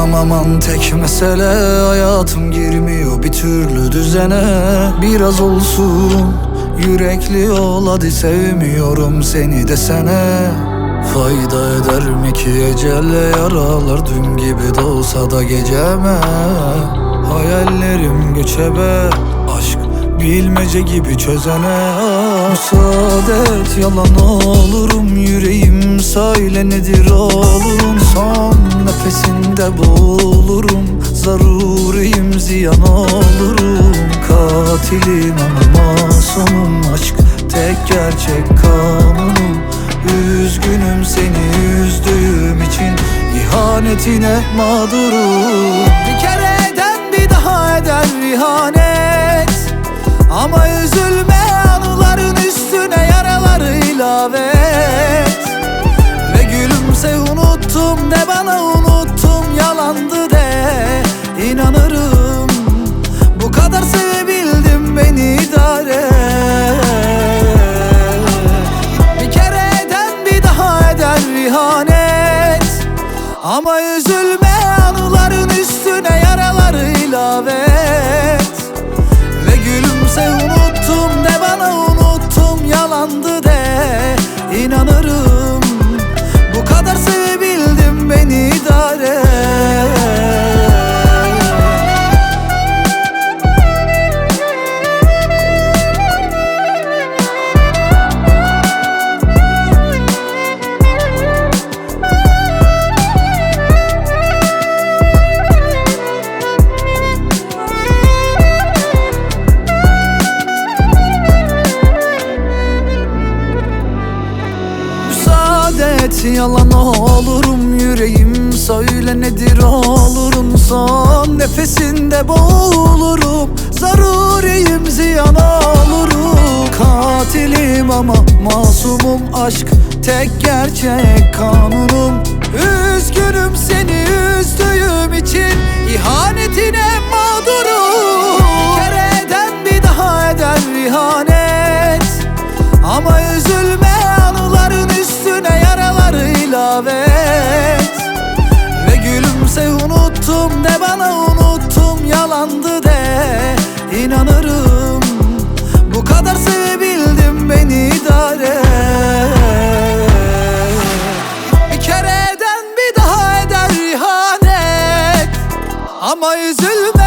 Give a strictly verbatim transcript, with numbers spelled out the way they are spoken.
Anlamamam tek mesele, hayatım girmiyor bir türlü düzene. Biraz olsun yürekli ol hadi, sevmiyorum seni desene. Fayda eder mi ki ecelle yaralar, dün gibi de olsa da geceme. Hayallerim göçebe, aşk bilmece gibi çözene. Müsaade et yalan olurum, yüreğim söyle nedir olurum. Son nefesinde boğulurum, zaruriyim ziyan olurum. Katilim ama masumum, aşk tek gerçek kanunum. Üzgünüm seni üzdüğüm için, ihanetine mağdurum. Bir kere eden bir daha eder ihanet, ama üzülme anıların üstüne yaraları ilave et. Ve gülümse unuttum de bana, unuttum yalandı de. İnanırım bu kadar sevebildim, beni idare et. Bir kere eden bir daha eder ihanet, ama üzülme anıların üstüne yaraları ilave et. Ve gülümse unuttum de bana, unuttum yalandı de. İnanırım bu kadar sevebildim, beni idare et. Yalan olurum, yüreğim söyle nedir olurum. Son nefesinde boğulurum, zaruriyim ziyan olurum. Katilim ama masumum, aşk tek gerçek kanunum. Üzgünüm seni üzdüğüm için, ihanetine mağdurum. Bir kere eden bir daha eder ihanet, ama üzülme anıların üstüne yaraları ilave et. Ve gülümse unuttum de bana, unuttum yalandı de. İnanırım bu kadar sevebildim, beni idare et. Bir kere eden bir daha eder ihanet, ama üzülme